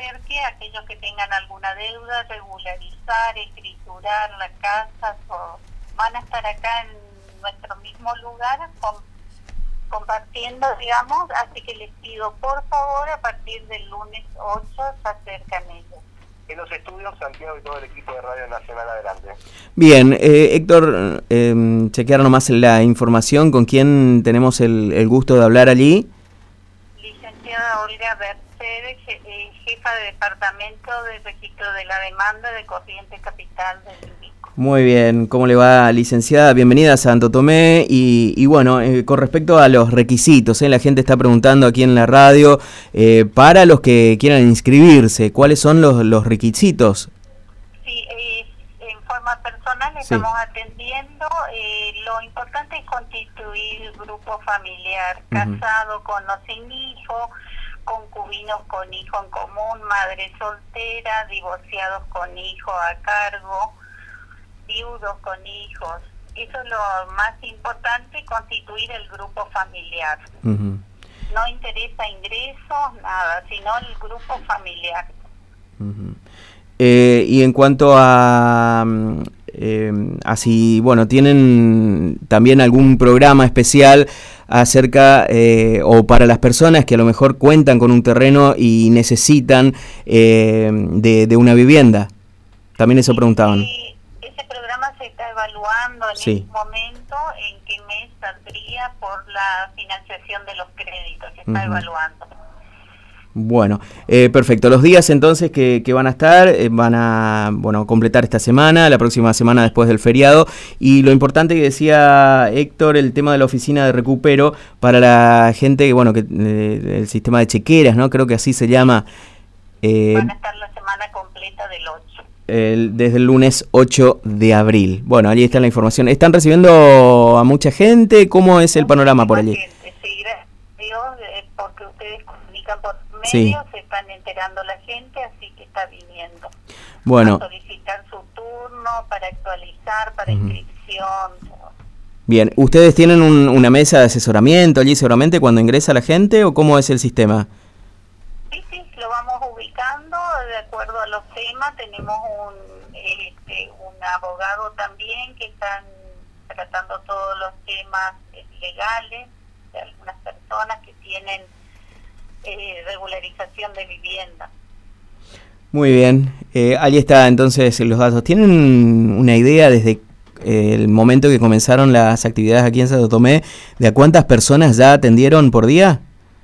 acerque a aquellos que tengan alguna deuda, regularizar, escriturar la casa, van a estar acá en nuestro mismo lugar compartiendo, digamos, así que les pido por favor a partir del lunes 8 se acercan ellos. En los estudios, Santiago y todo el equipo de Radio Nacional, adelante. Bien, Héctor, chequear nomás la información, ¿con quién tenemos el gusto de hablar allí? Licenciada Olga Mercedes, jefa de Departamento de Registro de la Demanda de Corrientes Capital del INVICO. Muy bien, ¿cómo le va, licenciada? Bienvenida a Santo Tomé. Y bueno, con respecto a los requisitos, la gente está preguntando aquí en la radio, para los que quieran inscribirse, ¿cuáles son los requisitos? Sí, en forma personal estamos atendiendo. Lo importante es constituir grupo familiar, casado con o sin hijo, concubinos con hijo en común, madre soltera, divorciados con hijo a cargo, viudos con hijos. Eso es lo más importante, constituir el grupo familiar. No interesa ingresos, nada, sino el grupo familiar. Y en cuanto a si, bueno, tienen también algún programa especial acerca o para las personas que a lo mejor cuentan con un terreno y necesitan de una vivienda. También eso preguntaban. Ese programa se está evaluando en este momento en qué mes saldría por la financiación de los créditos. Se está evaluando. Bueno, perfecto. Los días entonces que van a estar, van a completar esta semana, la próxima semana después del feriado. Y lo importante que decía Héctor, el tema de la oficina de recupero para la gente, que el sistema de chequeras, ¿no? Creo que así se llama. Van a estar la semana completa del 8. Desde el lunes 8 de abril. Bueno, allí está la información. ¿Están recibiendo a mucha gente? ¿Cómo es el panorama por allí? Sí, gracias a Dios, porque ustedes comunican por medios, se están enterando la gente, así que está viniendo. Bueno. A solicitar su turno, para actualizar, para inscripción. Bien, ¿ustedes tienen una mesa de asesoramiento allí seguramente cuando ingresa la gente o cómo es el sistema? Sí, lo vamos ubicando de acuerdo a los temas. Tenemos un abogado también que están tratando todos los temas legales de algunas personas que tienen regularización de vivienda. Muy bien, ahí está entonces los datos. ¿Tienen una idea desde el momento que comenzaron las actividades aquí en Santo Tomé de a cuántas personas ya atendieron por día?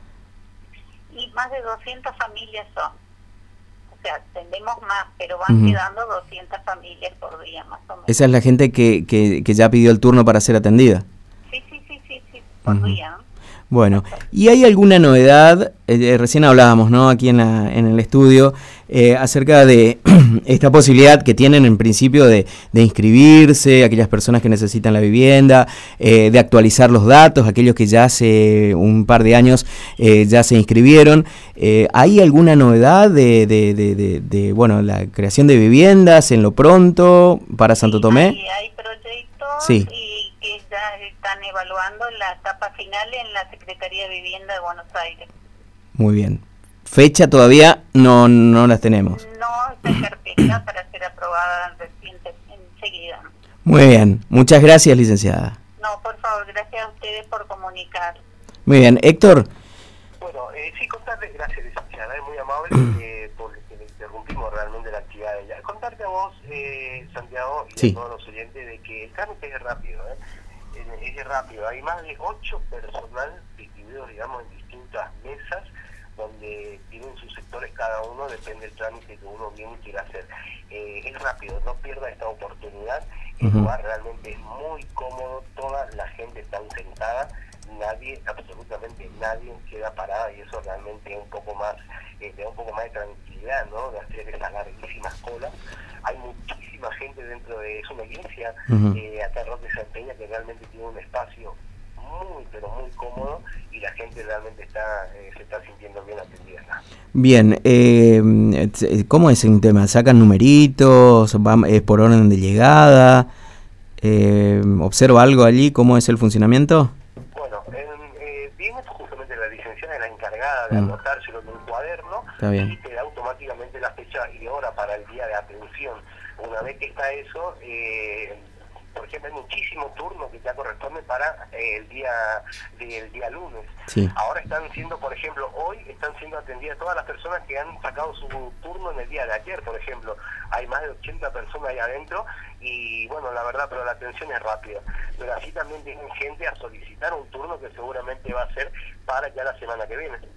Y más de 200 familias son. O sea, atendemos más, pero van quedando 200 familias por día más o menos. Esa es la gente que ya pidió el turno para ser atendida. Sí, por día, ¿no? Bueno, ¿y hay alguna novedad? Recién hablábamos, ¿no?, aquí en el estudio, acerca de esta posibilidad que tienen en principio de inscribirse, aquellas personas que necesitan la vivienda, de actualizar los datos, aquellos que ya hace un par de años ya se inscribieron. ¿Hay alguna novedad de la creación de viviendas en lo pronto para Santo Tomé? Hay proyectos y que ya están evaluando la etapa final en la Secretaría de Vivienda de Buenos Aires. Muy bien. Fecha todavía no las tenemos. No, está en carpeta para ser aprobada enseguida. Muy bien. Muchas gracias, licenciada. No, por favor, gracias a ustedes por comunicar. Muy bien. Héctor. Bueno, sí, contarle, gracias, licenciada, es muy amable porque le interrumpimos realmente la actividad de ella. Contarte a vos, Santiago, y a todos los oyentes de que el trámite es rápido, es rápido. Hay más de 8 personal distribuidos, digamos, en distintas mesas, donde tienen sus sectores cada uno, depende del trámite que uno bien quiera hacer. Es rápido, no pierda esta oportunidad. El lugar realmente es muy cómodo, toda la gente está sentada, absolutamente nadie queda parada, y eso realmente es un poco más, da un poco más de tranquilidad, ¿no?, de hacer esas larguísimas colas. Hay muchísima gente dentro de, es una iglesia, acá en Roque Santeña, que realmente tiene un espacio muy, pero muy cómodo, y la gente realmente se está sintiendo bien atendida. Bien, ¿cómo es el tema? ¿Sacan numeritos? ¿Es por orden de llegada? ¿Observa algo allí? ¿Cómo es el funcionamiento? Bueno, viene justamente la licenciada, la encargada de anotárselo en un cuaderno, y te da automáticamente lógicamente la fecha y hora para el día de atención. Una vez que está eso, por ejemplo, hay muchísimos turnos que ya corresponden para el día lunes. Sí. Ahora están siendo, por ejemplo, hoy están siendo atendidas todas las personas que han sacado su turno en el día de ayer, por ejemplo. Hay más de 80 personas ahí adentro y, bueno, la verdad, pero la atención es rápida. Pero así también tienen gente a solicitar un turno que seguramente va a ser para ya la semana que viene.